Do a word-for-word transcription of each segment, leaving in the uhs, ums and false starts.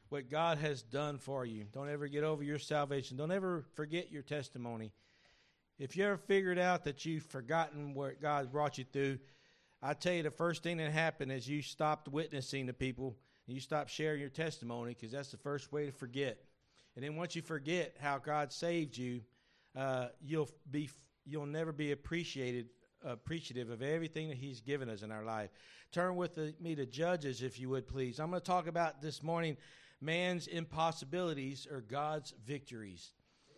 what God has done for you. Don't ever get over your salvation. Don't ever forget your testimony. If you ever figured out that you've forgotten what God brought you through, I tell you the first thing that happened is you stopped witnessing to people and you stopped sharing your testimony, because that's the first way to forget. And then once you forget how God saved you, uh, you'll be you'll never be appreciated appreciative of everything that He's given us in our life. Turn with the, me to Judges, if you would, please. I'm going to talk about this morning, man's impossibilities are God's victories.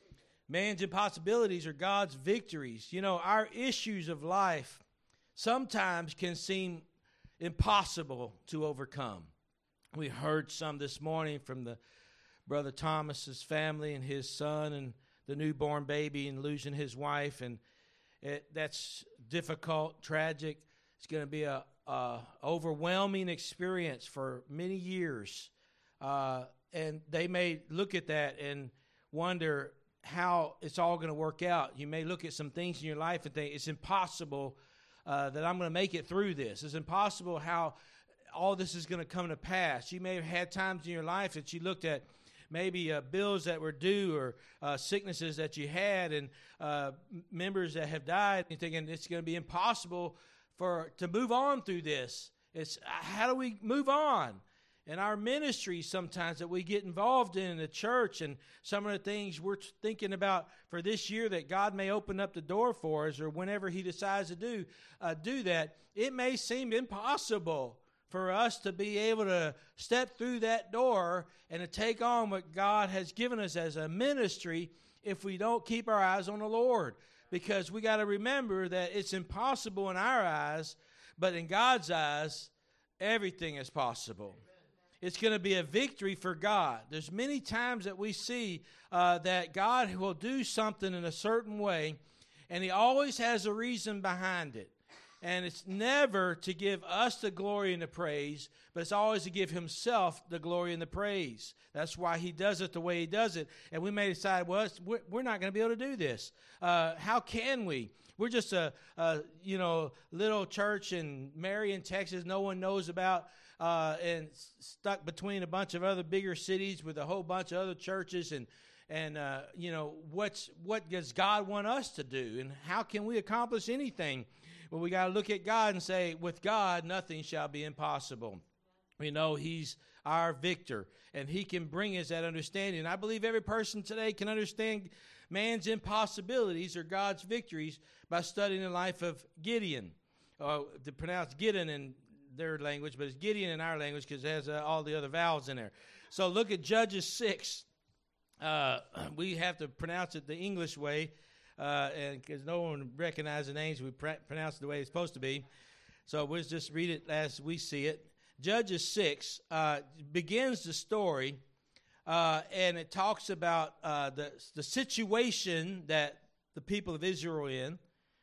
Man's impossibilities are God's victories. You know, our issues of life sometimes can seem impossible to overcome. We heard some this morning from the Brother Thomas's family and his son and the newborn baby and losing his wife, and it, that's difficult, tragic. It's going to be a, a overwhelming experience for many years, uh, and they may look at that and wonder how it's all going to work out. You may look at some things in your life and think it's impossible uh, that I'm going to make it through this. It's impossible how all this is going to come to pass. You may have had times in your life that you looked at maybe uh, bills that were due, or uh, sicknesses that you had, and uh, members that have died, and you're thinking it's going to be impossible for to move on through this. It's how do we move on? In our ministry sometimes that we get involved in, in the church, and some of the things we're thinking about for this year that God may open up the door for us, or whenever He decides to do uh, do that, it may seem impossible for us to be able to step through that door and to take on what God has given us as a ministry if we don't keep our eyes on the Lord. Because we got to remember that it's impossible in our eyes, but in God's eyes, everything is possible. It's going to be a victory for God. There's many times that we see uh, that God will do something in a certain way, and He always has a reason behind it. And it's never to give us the glory and the praise, but it's always to give Himself the glory and the praise. That's why He does it the way He does it. And we may decide, well, it's, we're not going to be able to do this. Uh, how can we? We're just a, a you know little church in Marion, Texas, no one knows about, uh, and stuck between a bunch of other bigger cities with a whole bunch of other churches. And and uh, you know what's what does God want us to do, and how can we accomplish anything? Well, we got to look at God and say, with God, nothing shall be impossible. We know He's our victor, and He can bring us that understanding. And I believe every person today can understand man's impossibilities or God's victories by studying the life of Gideon. Uh, to pronounce Gideon in their language, but it's Gideon in our language because it has uh, all the other vowels in there. So look at Judges six. Uh, we have to pronounce it the English way. Uh, and because no one recognizes the names, we pr- pronounce it the way it's supposed to be. So we'll just read it as we see it. Judges six uh, begins the story, uh, and it talks about uh, the, the situation that the people of Israel are in,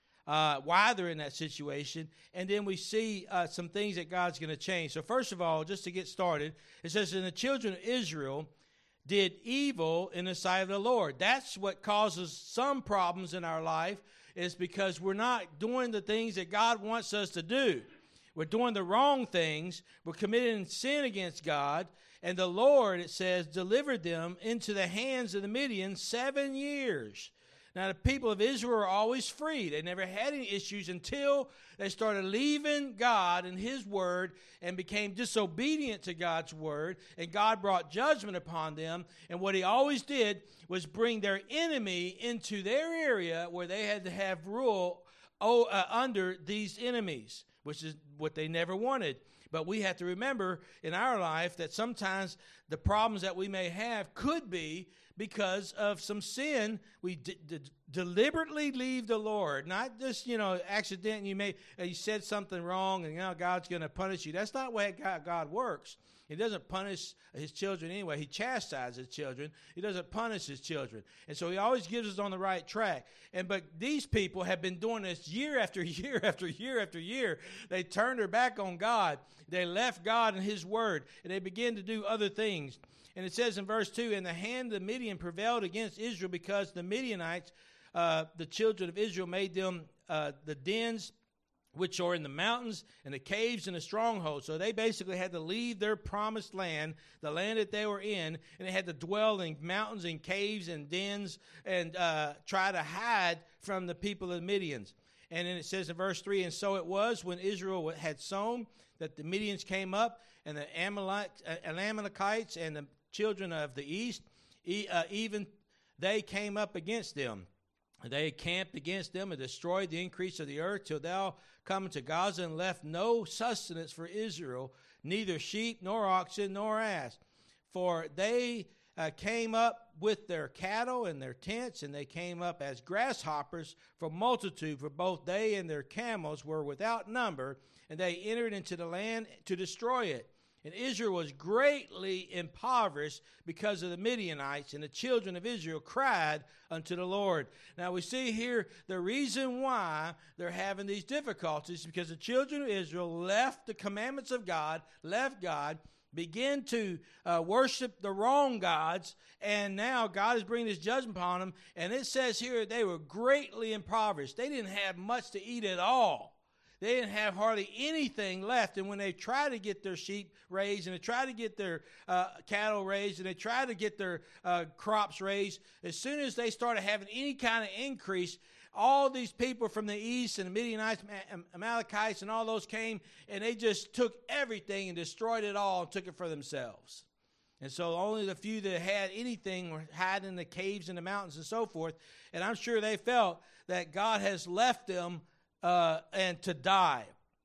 uh, why they're in that situation, and then we see uh, some things that God's going to change. So first of all, just to get started, it says, "And the children of Israel did evil in the sight of the Lord." That's what causes some problems in our life, is because we're not doing the things that God wants us to do. We're doing the wrong things. We're committing sin against God. And the Lord, it says, delivered them into the hands of the Midian seven years. Now, the people of Israel are always free. They never had any issues until they started leaving God and His word and became disobedient to God's word, and God brought judgment upon them. And what He always did was bring their enemy into their area where they had to have rule oh, uh, under these enemies, which is what they never wanted. But we have to remember in our life that sometimes the problems that we may have could be because of some sin. We d- d- deliberately leave the Lord, not just, you know, accident. You may uh, you said something wrong, and you know God's going to punish you. That's not the way God, God works. He doesn't punish His children anyway. He chastises His children. He doesn't punish His children, and so He always gives us on the right track. And but these people have been doing this year after year after year after year. They turned their back on God. They left God and His word, and they began to do other things. And it says in verse two, "And the hand of the Midian prevailed against Israel, because the Midianites, uh, the children of Israel, made them uh, the dens which are in the mountains and the caves and the strongholds. So they basically had to leave their promised land, the land that they were in, and they had to dwell in mountains and caves and dens and uh, try to hide from the people of the Midians. And then it says in verse three, and so it was when Israel had sown that the Midians came up, and the Amalekites and the children of the east, even they came up against them. They camped against them and destroyed the increase of the earth till thou come to Gaza, and left no sustenance for Israel, neither sheep nor oxen nor ass. For they uh, came up with their cattle and their tents, and they came up as grasshoppers for multitude, for both they and their camels were without number, and they entered into the land to destroy it. And Israel was greatly impoverished because of the Midianites, and the children of Israel cried unto the Lord. Now we see here the reason why they're having these difficulties, because the children of Israel left the commandments of God, left God, began to uh, worship the wrong gods, and now God is bringing his judgment upon them. And it says here they were greatly impoverished. They didn't have much to eat at all. They didn't have hardly anything left. And when they tried to get their sheep raised, and they tried to get their uh, cattle raised, and they tried to get their uh, crops raised, as soon as they started having any kind of increase, all these people from the east and the Midianites, Amalekites, and all those came, and they just took everything and destroyed it all and took it for themselves. And so only the few that had anything were hiding in the caves and the mountains and so forth. And I'm sure they felt that God has left them Uh, and to die.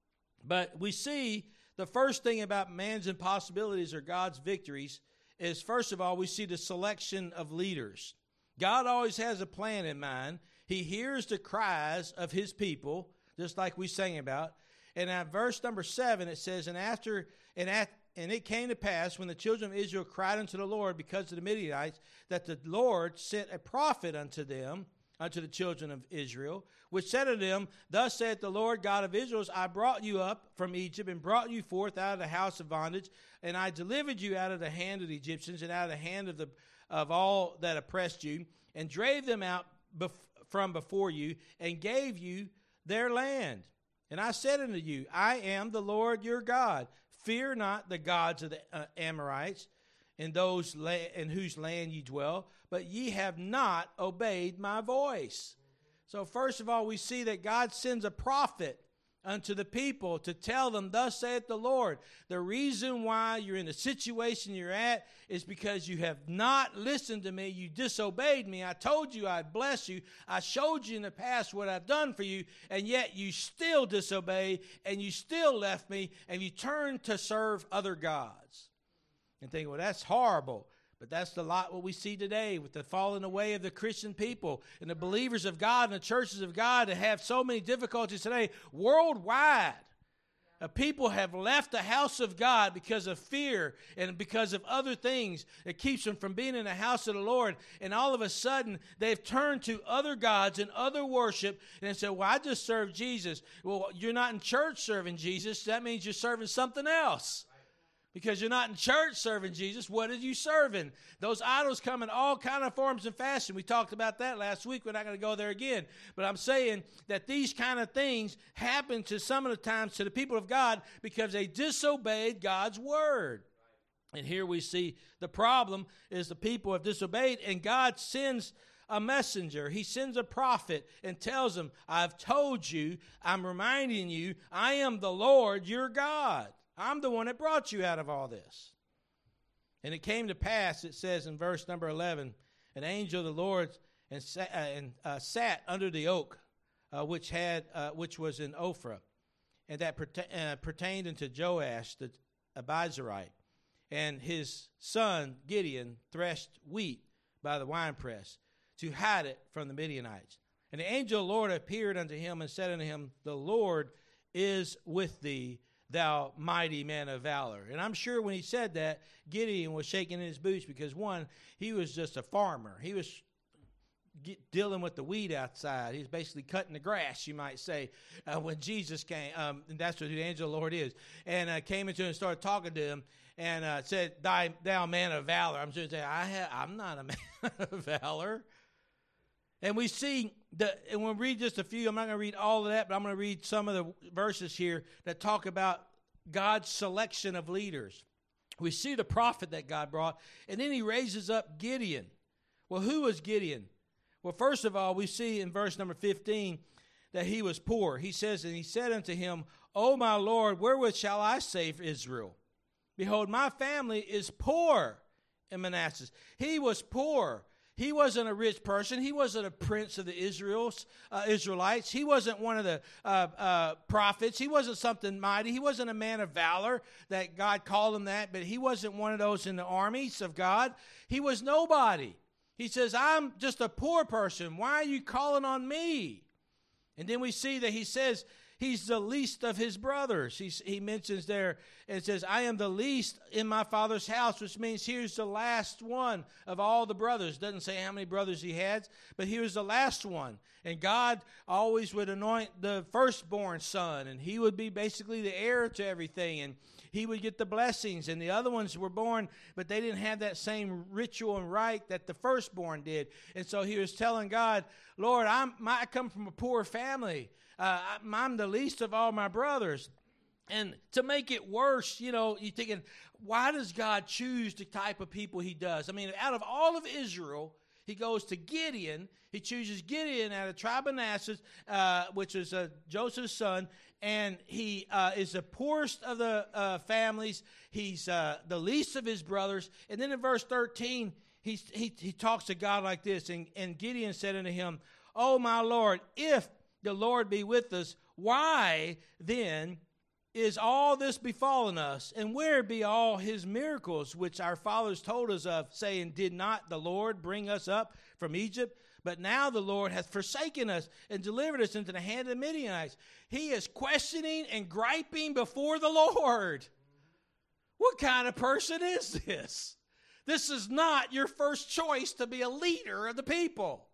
But we see the first thing about man's impossibilities or God's victories is, first of all, we see the selection of leaders. God always has a plan in mind. He hears the cries of his people, just like we sang about. And at verse number seven, it says, And after and at and it came to pass, when the children of Israel cried unto the Lord because of the Midianites, that the Lord sent a prophet unto them, unto the children of Israel, which said unto them, Thus saith the Lord God of Israel, I brought you up from Egypt, and brought you forth out of the house of bondage, and I delivered you out of the hand of the Egyptians, and out of the hand of the of all that oppressed you, and drave them out bef- from before you, and gave you their land. And I said unto you, I am the Lord your God. Fear not the gods of the uh, Amorites, in those la- in whose land ye dwell, but ye have not obeyed my voice. So first of all, we see that God sends a prophet unto the people to tell them, Thus saith the Lord. The reason why you're in the situation you're at is because you have not listened to me. You disobeyed me. I told you I'd bless you. I showed you in the past what I've done for you, and yet you still disobeyed, and you still left me, and you turned to serve other gods. And think, well, that's horrible. But that's the lot what we see today with the falling away of the Christian people and the believers of God and the churches of God that have so many difficulties today worldwide. Uh, people have left the house of God because of fear and because of other things that keeps them from being in the house of the Lord. And all of a sudden, they've turned to other gods and other worship and said, well, I just serve Jesus. Well, you're not in church serving Jesus. That means you're serving something else. Because you're not in church serving Jesus, what are you serving? Those idols come in all kind of forms and fashion. We talked about that last week. We're not going to go there again. But I'm saying that these kind of things happen to some of the times to the people of God because they disobeyed God's word. And here we see the problem is the people have disobeyed, and God sends a messenger. He sends a prophet and tells them, I've told you, I'm reminding you, I am the Lord your God. I'm the one that brought you out of all this. And it came to pass, it says in verse number eleven, an angel of the Lord and, sat, uh, and, uh, sat under the oak, uh, which had uh, which was in Ophrah, and that perta- uh, pertained unto Joash the Abiezrite. And his son Gideon threshed wheat by the winepress to hide it from the Midianites. And the angel of the Lord appeared unto him and said unto him, The Lord is with thee, thou mighty man of valor. And I'm sure when he said that, Gideon was shaking in his boots because, one, he was just a farmer. He was get, dealing with the weed outside. He was basically cutting the grass, you might say, uh, when Jesus came. Um, and that's what the angel of the Lord is. And uh, came into him and started talking to him and uh, said, Thou, thou man of valor. I'm sure saying, I have, I'm not a man of valor. And we see, the, and we'll read just a few. I'm not going to read all of that, but I'm going to read some of the verses here that talk about God's selection of leaders. We see the prophet that God brought, and then he raises up Gideon. Well, who was Gideon? Well, first of all, we see in verse number fifteen that he was poor. He says, and he said unto him, O my Lord, wherewith shall I save Israel? Behold, my family is poor in Manasseh. He was poor. He wasn't a rich person. He wasn't a prince of the Israels, uh, Israelites. He wasn't one of the uh, uh, prophets. He wasn't something mighty. He wasn't a man of valor that God called him that, but he wasn't one of those in the armies of God. He was nobody. He says, I'm just a poor person. Why are you calling on me? And then we see that he says he's the least of his brothers. He's, he mentions there, and it says, I am the least in my father's house, which means here's the last one of all the brothers. Doesn't say how many brothers he had, but here's the last one. And God always would anoint the firstborn son, and he would be basically the heir to everything, and he would get the blessings. And the other ones were born, but they didn't have that same ritual and rite that the firstborn did. And so he was telling God, Lord, I'm, my, I come from a poor family. Uh, I'm the least of all my brothers. And to make it worse, you know, you're thinking, why does God choose the type of people he does? I mean, out of all of Israel, he goes to Gideon. He chooses Gideon out of the tribe of Manasseh, uh, which is uh, Joseph's son. And he uh, is the poorest of the uh, families. He's uh, the least of his brothers. And then in verse thirteen, he, he, he talks to God like this. And, and Gideon said unto him, O my Lord, if the Lord be with us, why then is all this befallen us? And where be all his miracles which our fathers told us of, saying, did not the Lord bring us up from Egypt? But now the Lord hath forsaken us and delivered us into the hand of the Midianites. He is questioning and griping before the Lord. What kind of person is this? This is not your first choice to be a leader of the people.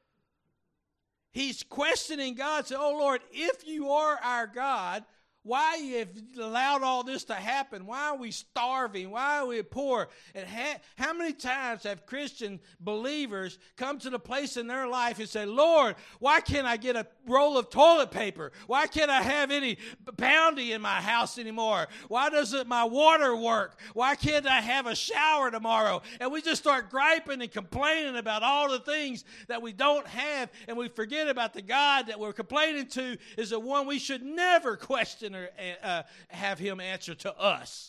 He's questioning God, saying, oh Lord, if you are our God, why have you allowed all this to happen? Why are we starving? Why are we poor? And ha- how many times have Christian believers come to the place in their life and say, Lord, why can't I get a roll of toilet paper? Why can't I have any Bounty in my house anymore? Why doesn't my water work? Why can't I have a shower tomorrow? And we just start griping and complaining about all the things that we don't have, and we forget about the God that we're complaining to is the one we should never question or uh, have him answer to us.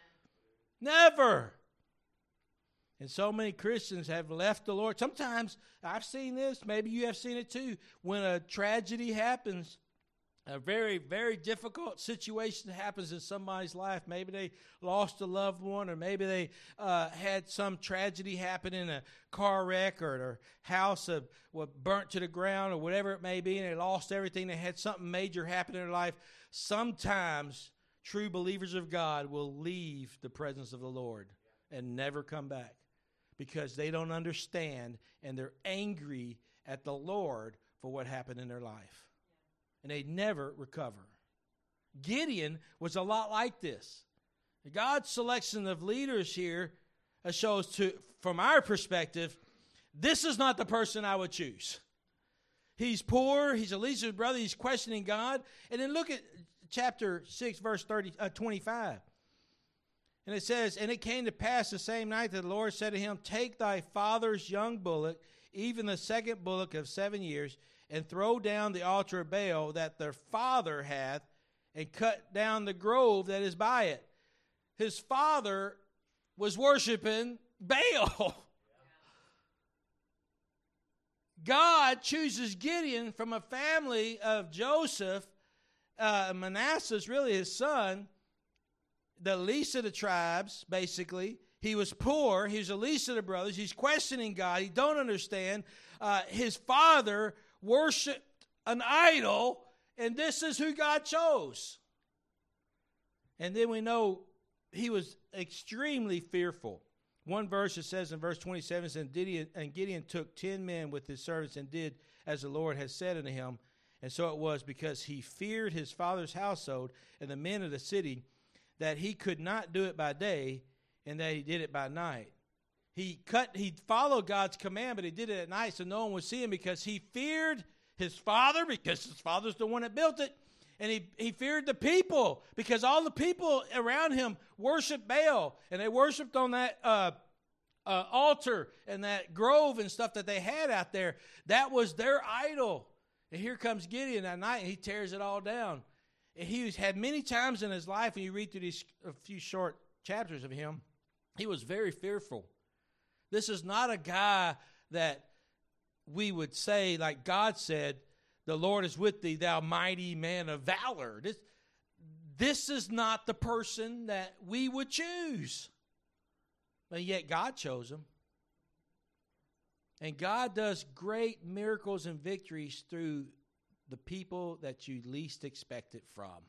Never. And so many Christians have left the Lord. Sometimes I've seen this, maybe you have seen it too, when a tragedy happens, a very, very difficult situation happens in somebody's life. Maybe they lost a loved one, or maybe they uh, had some tragedy happen in a car wreck, or their house uh, was burnt to the ground, or whatever it may be, and they lost everything. They had something major happen in their life. Sometimes true believers of God will leave the presence of the Lord and never come back because they don't understand, and they're angry at the Lord for what happened in their life. And they never recover. Gideon was a lot like this. God's selection of leaders here shows, to, from our perspective, this is not the person I would choose. He's poor. He's the least of his brother. He's questioning God. And then look at chapter six, verse thirty, uh, twenty-five. And it says, and it came to pass the same night that the Lord said to him, take thy father's young bullock, even the second bullock of seven years, and throw down the altar of Baal that their father hath, and cut down the grove that is by it. His father was worshiping Baal. God chooses Gideon from a family of Joseph. Uh, Manasseh is really his son, the least of the tribes, basically. He was poor. He was the least of the brothers. He's questioning God. He don't understand. Uh, his father worshipped an idol, and this is who God chose. And then we know he was extremely fearful. One verse, it says in verse twenty-seven, says, and Gideon, and Gideon took ten men with his servants and did as the Lord had said unto him. And so it was, because he feared his father's household and the men of the city, that he could not do it by day, and that he did it by night. he cut, he followed God's command, but he did it at night so no one would see him because he feared his father, because his father's the one that built it. And he, he feared the people because all the people around him worshiped Baal. And they worshiped on that uh, uh, altar and that grove and stuff that they had out there. That was their idol. And here comes Gideon that night, and he tears it all down. And he was, had many times in his life, when you read through these a few short chapters of him, he was very fearful. This is not a guy that we would say, like God said, the Lord is with thee, thou mighty man of valor. This, this is not the person that we would choose. But yet God chose him. And God does great miracles and victories through the people that you least expect it from.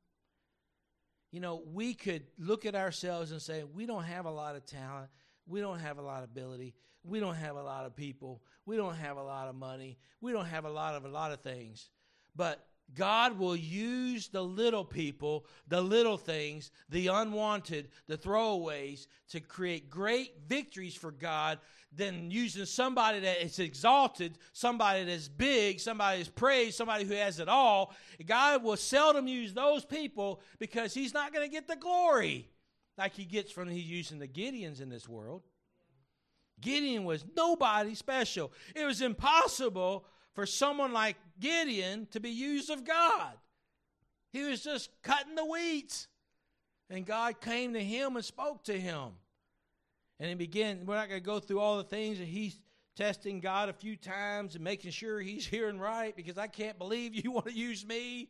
You know, we could look at ourselves and say, we don't have a lot of talent. We don't have a lot of ability. We don't have a lot of people. We don't have a lot of money. We don't have a lot of a lot of things. But God will use the little people, the little things, the unwanted, the throwaways to create great victories for God than using somebody that is exalted, somebody that's big, somebody that's praised, somebody who has it all. God will seldom use those people because he's not going to get the glory like he gets from he's using the Gideons in this world. Gideon was nobody special. It was impossible for someone like Gideon to be used of God. He was just cutting the weeds. And God came to him and spoke to him. And he began, we're not going to go through all the things that he's testing God a few times and making sure he's hearing right, because I can't believe you want to use me.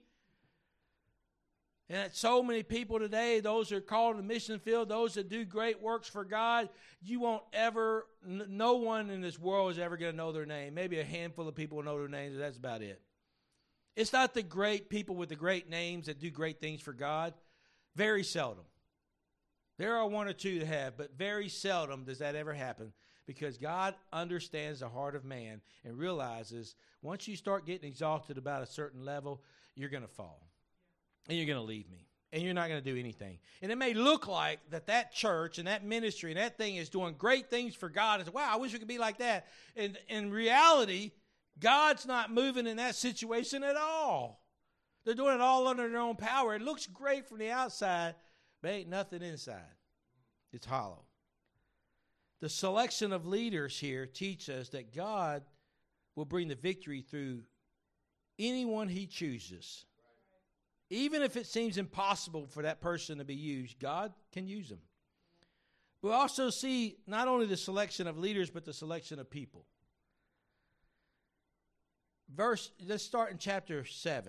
And at so many people today, those who are called to the mission field, those that do great works for God, you won't ever, n- no one in this world is ever going to know their name. Maybe a handful of people will know their names, but that's about it. It's not the great people with the great names that do great things for God. Very seldom. There are one or two that have, but very seldom does that ever happen, because God understands the heart of man and realizes once you start getting exalted about a certain level, you're going to fall. And you're going to leave me. And you're not going to do anything. And it may look like that that church and that ministry and that thing is doing great things for God. It's, wow, I wish we could be like that. And in reality, God's not moving in that situation at all. They're doing it all under their own power. It looks great from the outside, but ain't nothing inside. It's hollow. The selection of leaders here teach us that God will bring the victory through anyone he chooses. Even if it seems impossible for that person to be used, God can use them. We also see not only the selection of leaders, but the selection of people. Verse, let's start in chapter seven.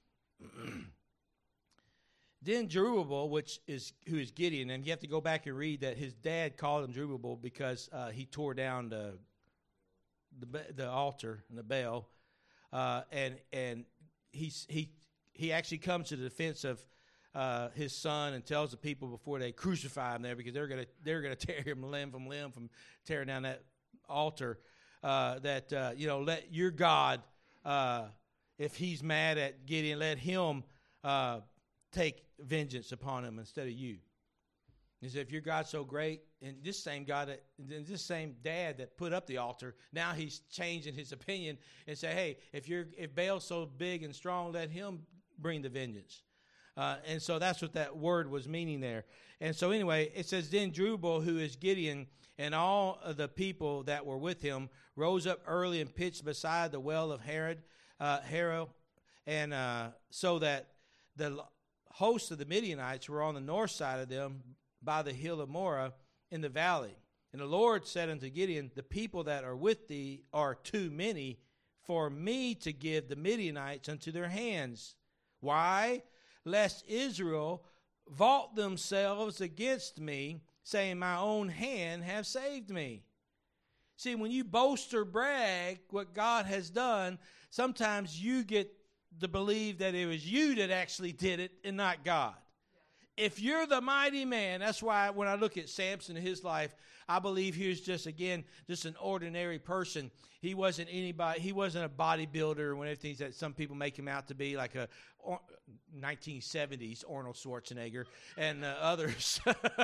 Then Jerubbaal, which is who is Gideon, and you have to go back and read that his dad called him Jerubbaal because uh, he tore down the, the the altar and the Baal, uh, and and he's he. He actually comes to the defense of uh, his son and tells the people before they crucify him there, because they're gonna they're gonna tear him limb from limb from tearing down that altar. Uh, that uh, you know, let your God, uh, if he's mad at Gideon, let him uh, take vengeance upon him instead of you. He said, if your God's so great, and this same God, that, and this same dad that put up the altar, now he's changing his opinion and say, hey, if you're if Baal's so big and strong, let him bring the vengeance. Uh, and so that's what that word was meaning there. And so anyway, it says, then Jerubbaal, who is Gideon, and all of the people that were with him rose up early and pitched beside the well of Herod, uh, Harel, and uh, so that the host of the Midianites were on the north side of them by the hill of Moreh in the valley. And the Lord said unto Gideon, the people that are with thee are too many for me to give the Midianites unto their hands. Why? Lest Israel vault themselves against me, saying, my own hand have saved me. See, when you boast or brag what God has done, sometimes you get to believe that it was you that actually did it and not God. If you're the mighty man, that's why when I look at Samson and his life, I believe he was just, again, just an ordinary person. He wasn't anybody, he wasn't a bodybuilder or one of the things that some people make him out to be, like a or, nineteen seventies Arnold Schwarzenegger and uh, others,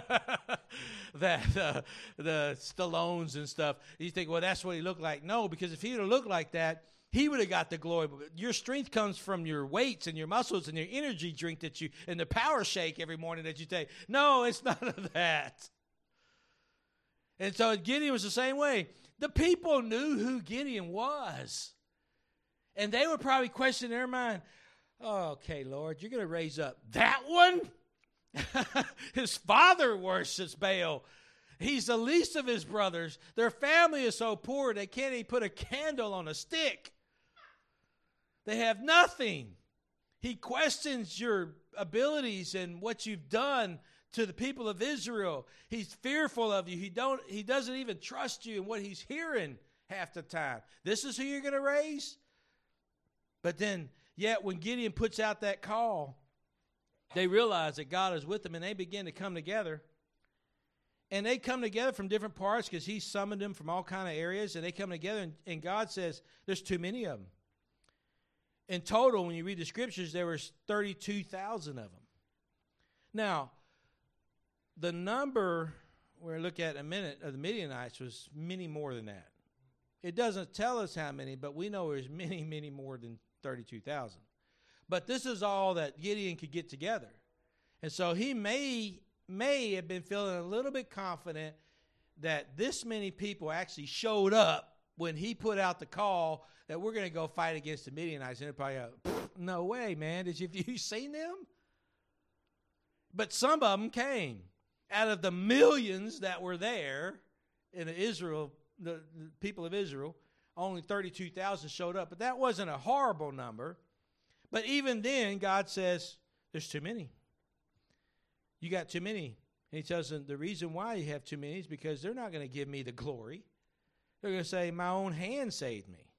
that uh, the Stallones and stuff. You think, well, that's what he looked like. No, because if he would have looked like that, he would have got the glory. But your strength comes from your weights and your muscles and your energy drink that you, and the power shake every morning that you take. No, it's none of that. And so Gideon was the same way. The people knew who Gideon was. And they were probably questioning in their mind, oh, okay, Lord, you're going to raise up that one? His father worships Baal. He's the least of his brothers. Their family is so poor they can't even put a candle on a stick. They have nothing. He questions your abilities and what you've done to the people of Israel. He's fearful of you. He don't. He doesn't even trust you in what he's hearing half the time. This is who you're going to raise? But then, yet when Gideon puts out that call, they realize that God is with them, and they begin to come together. And they come together from different parts because he summoned them from all kind of areas, and they come together, and, and God says there's too many of them. In total, when you read the scriptures, there was thirty-two thousand of them. Now, the number we're look at in a minute of the Midianites was many more than that. It doesn't tell us how many, but we know there's many, many more than thirty-two thousand. But this is all that Gideon could get together. And so he may, may have been feeling a little bit confident that this many people actually showed up when he put out the call that we're going to go fight against the Midianites. And they're probably go, no way, man. Did you, have you seen them? But some of them came. Out of the millions that were there in Israel, the, the people of Israel, only thirty-two thousand showed up. But that wasn't a horrible number. But even then, God says, there's too many. You got too many. And he tells them the reason why you have too many is because they're not going to give me the glory. They're going to say, my own hand saved me.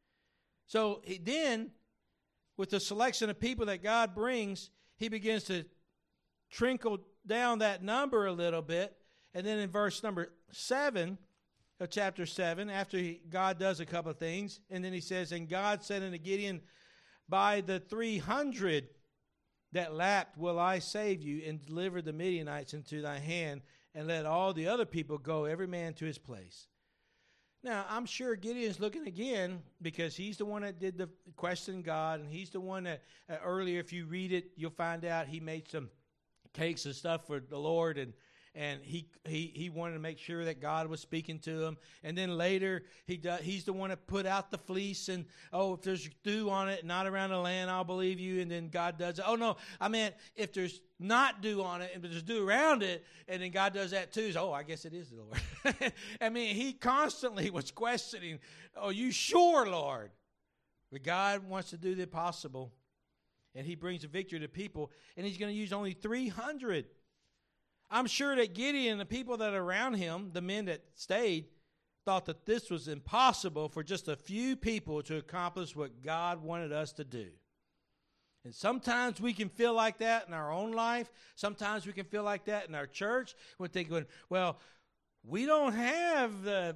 So he, then, with the selection of people that God brings, he begins to trickle down that number a little bit. And then in verse number seven of chapter seven, after he, God does a couple of things, and then he says, and God said unto Gideon, by the three hundred that lapped will I save you and deliver the Midianites into thy hand, and let all the other people go, every man to his place. Now, I'm sure Gideon's looking again because he's the one that did the question God, and he's the one that uh, earlier, if you read it, you'll find out he made some cakes and stuff for the Lord, and and he he he wanted to make sure that God was speaking to him. And then later, he does, he's the one that put out the fleece, and, oh, if there's dew on it, not around the land, I'll believe you. And then God does it. Oh, no, I meant if there's not dew on it, and there's dew around it, and then God does that too. So, oh, I guess it is the Lord. I mean, he constantly was questioning, oh, you sure, Lord? But God wants to do the impossible, and he brings a victory to people, and he's going to use only three hundred. I'm sure that Gideon and the people that are around him, the men that stayed, thought that this was impossible for just a few people to accomplish what God wanted us to do. And sometimes we can feel like that in our own life. Sometimes we can feel like that in our church. We're thinking, well, we don't have the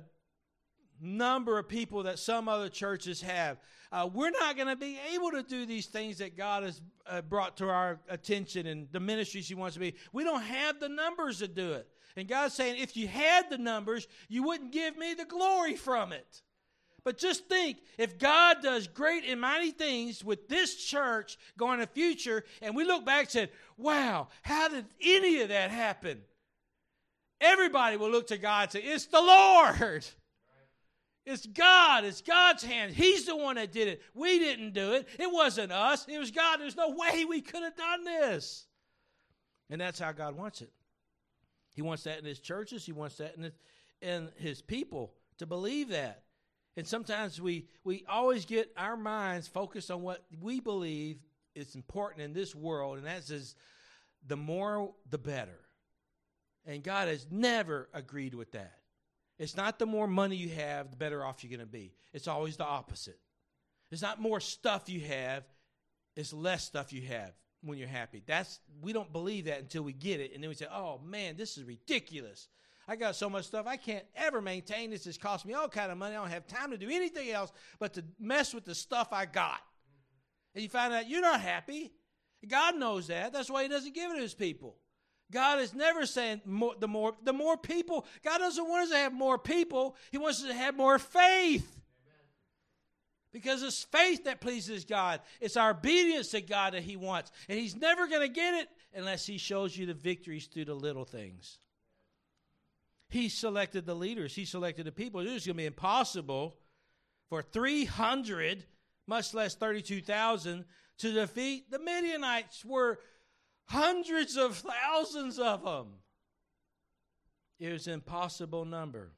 number of people that some other churches have. Uh, we're not going to be able to do these things that God has uh, brought to our attention and the ministries he wants to be. We don't have the numbers to do it. And God's saying, if you had the numbers, you wouldn't give me the glory from it. But just think, if God does great and mighty things with this church going in the future, and we look back and said, wow, how did any of that happen? Everybody will look to God and say, it's the Lord. It's God. It's God's hand. He's the one that did it. We didn't do it. It wasn't us. It was God. There's no way we could have done this. And that's how God wants it. He wants that in his churches. He wants that in his, in his people to believe that. And sometimes we, we always get our minds focused on what we believe is important in this world, and that is the more, the better. And God has never agreed with that. It's not the more money you have, the better off you're going to be. It's always the opposite. It's not more stuff you have, it's less stuff you have. when you're happy. That's we don't believe that until we get it, and then we say, "Oh man, this is ridiculous. I got so much stuff I can't ever maintain. This has cost me all kind of money. I don't have time to do anything else but to mess with the stuff I got." And you find out you're not happy. God knows that. That's why He doesn't give it to His people. God is never saying more, the more the more people. God doesn't want us to have more people. He wants us to have more faith. Because it's faith that pleases God. It's our obedience to God that He wants. And He's never going to get it unless He shows you the victories through the little things. He selected the leaders. He selected the people. It was going to be impossible for three hundred, much less thirty-two thousand, to defeat the Midianites. Were hundreds of thousands of them. It was an impossible number.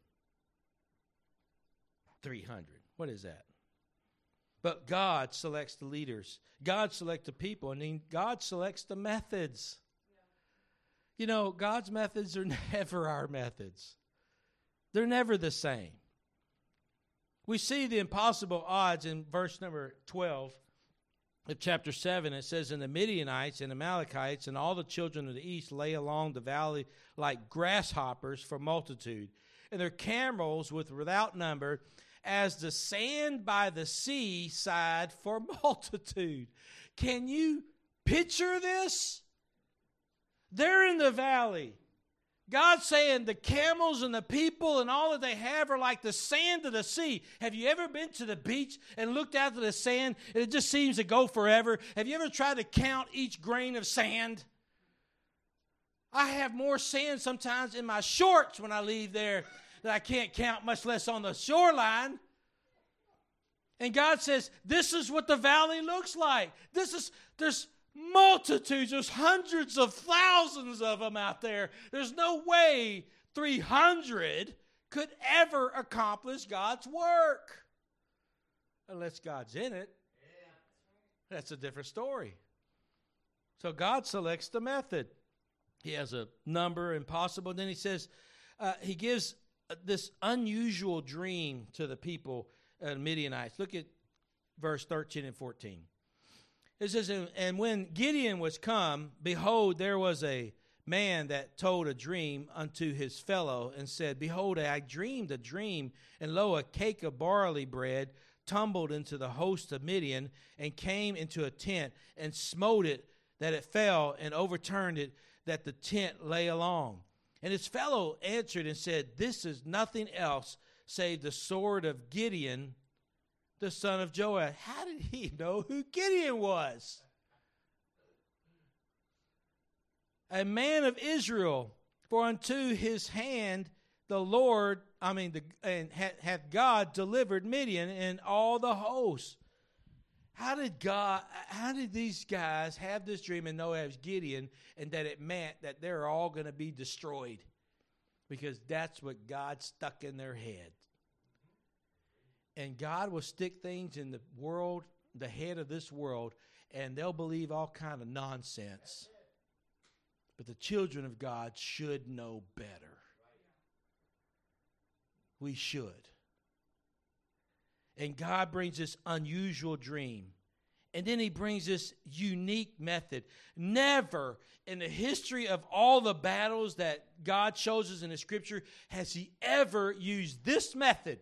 three hundred. What is that? But God selects the leaders. God selects the people. And then God selects the methods. Yeah. You know, God's methods are never our methods. They're never the same. We see the impossible odds in verse number twelve of chapter seven. It says, "And the Midianites and Amalekites and all the children of the east lay along the valley like grasshoppers for multitude, and their camels with without number, as the sand by the seaside for multitude." Can you picture this? They're in the valley. God's saying the camels and the people and all that they have are like the sand of the sea. Have you ever been to the beach and looked out to the sand and it just seems to go forever? Have you ever tried to count each grain of sand? I have more sand sometimes in my shorts when I leave there that I can't count, much less on the shoreline. And God says, this is what the valley looks like. This is, there's multitudes, there's hundreds of thousands of them out there. There's no way three hundred could ever accomplish God's work. Unless God's in it. That's a different story. So God selects the method. He has a number, impossible. Then he says, uh, he gives this unusual dream to the people, uh, Midianites. Look at verse thirteen and fourteen. It says, "And when Gideon was come, behold, there was a man that told a dream unto his fellow, and said, Behold, I dreamed a dream, and lo, a cake of barley bread tumbled into the host of Midian, and came into a tent, and smote it, that it fell, and overturned it, that the tent lay along. And his fellow answered and said, This is nothing else save the sword of Gideon, the son of Joash." How did he know who Gideon was? "A man of Israel, for unto his hand the Lord, I mean, the, and hath, hath God delivered Midian and all the hosts." How did God, how did these guys have this dream and know it was Gideon, and that it meant that they're all going to be destroyed? Because that's what God stuck in their head. And God will stick things in the world, the head of this world, and they'll believe all kind of nonsense. But the children of God should know better. We should. And God brings this unusual dream. And then he brings this unique method. Never in the history of all the battles that God shows us in the scripture has he ever used this method.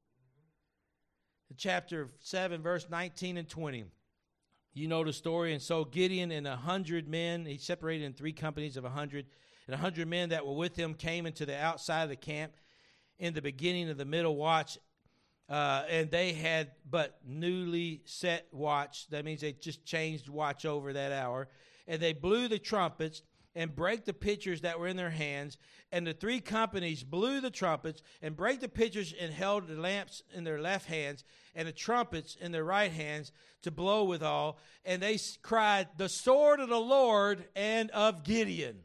Chapter seven, verse nineteen and twenty. You know the story. "And so Gideon and a hundred men," he separated in three companies of a hundred, "and a hundred men that were with him came into the outside of the camp in the beginning of the middle watch, uh, and they had but newly set watch." That means they just changed watch over that hour. "And they blew the trumpets and brake the pitchers that were in their hands. And the three companies blew the trumpets and brake the pitchers and held the lamps in their left hands and the trumpets in their right hands to blow withal. And they cried, The sword of the Lord and of Gideon."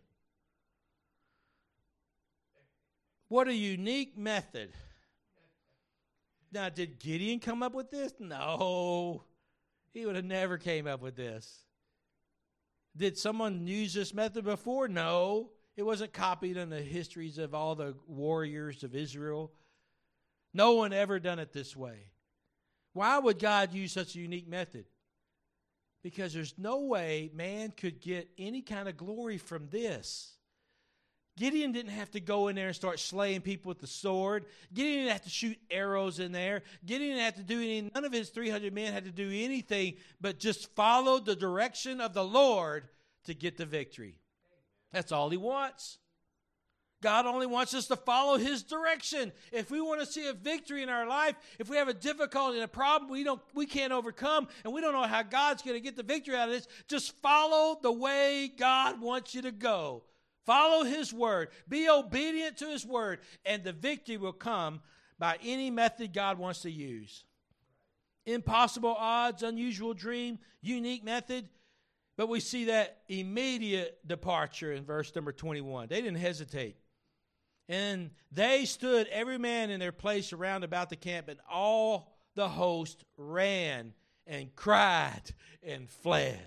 What a unique method. Now, did Gideon come up with this? No. He would have never came up with this. Did someone use this method before? No. It wasn't copied in the histories of all the warriors of Israel. No one ever done it this way. Why would God use such a unique method? because there's no way man could get any kind of glory from this. Gideon didn't have to go in there and start slaying people with the sword. Gideon didn't have to shoot arrows in there. Gideon didn't have to do anything. None of his three hundred men had to do anything but just follow the direction of the Lord to get the victory. That's all he wants. God only wants us to follow his direction. If we want to see a victory in our life, if we have a difficulty and a problem we don't, we can't overcome, and we don't know how God's going to get the victory out of this, just follow the way God wants you to go. Follow his word. Be obedient to his word, and the victory will come by any method God wants to use. Impossible odds, unusual dream, unique method. But we see that immediate departure in verse number twenty-one. They didn't hesitate. And they stood, every man in their place around about the camp, and all the host ran and cried and fled.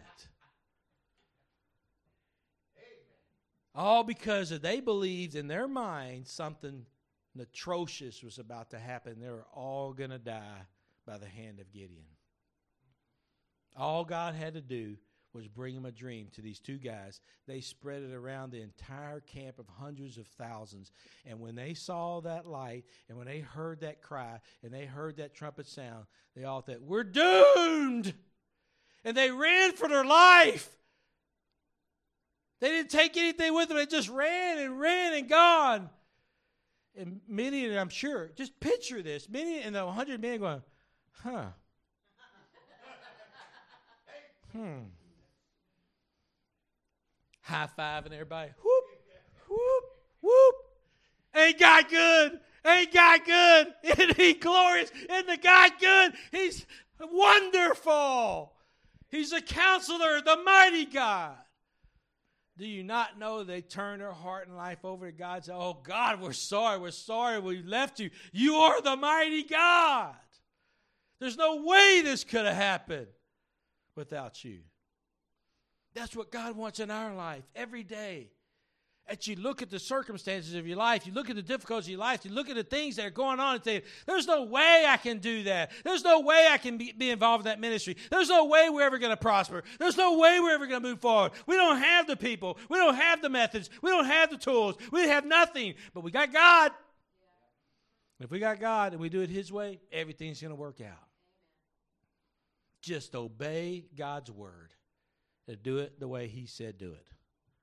All because they believed in their mind something atrocious was about to happen. They were all going to die by the hand of Gideon. All God had to do was bring him a dream to these two guys. They spread it around the entire camp of hundreds of thousands. And when they saw that light, and when they heard that cry, and they heard that trumpet sound, they all thought, we're doomed! And they ran for their life. They didn't take anything with them. They just ran and ran and gone. And Midian, I'm sure, just picture this. Midian and the one hundred men going, huh. Hmm. High-fiving everybody. Whoop, whoop, whoop. Ain't God good? Ain't God good? Isn't he glorious? Isn't the God good? He's wonderful. He's a counselor, the mighty God. Do you not know they turn their heart and life over to God and say, oh, God, we're sorry. We're sorry we left you. You are the mighty God. There's no way this could have happened without you. That's what God wants in our life every day. As you look at the circumstances of your life, you look at the difficulties of your life, you look at the things that are going on and say, there's no way I can do that. There's no way I can be, be involved in that ministry. There's no way we're ever going to prosper. There's no way we're ever going to move forward. We don't have the people. We don't have the methods. We don't have the tools. We have nothing. But we got God. Yeah. If we got God and we do it his way, everything's going to work out. Amen. Just obey God's word. To do it the way he said do it.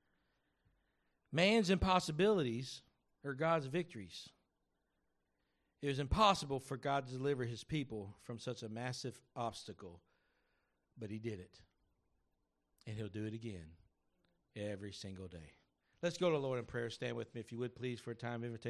Man's impossibilities are God's victories. It was impossible for God to deliver his people from such a massive obstacle, but he did it. And he'll do it again every single day. Let's go to the Lord in prayer. Stand with me, if you would, please, for a time of invitation.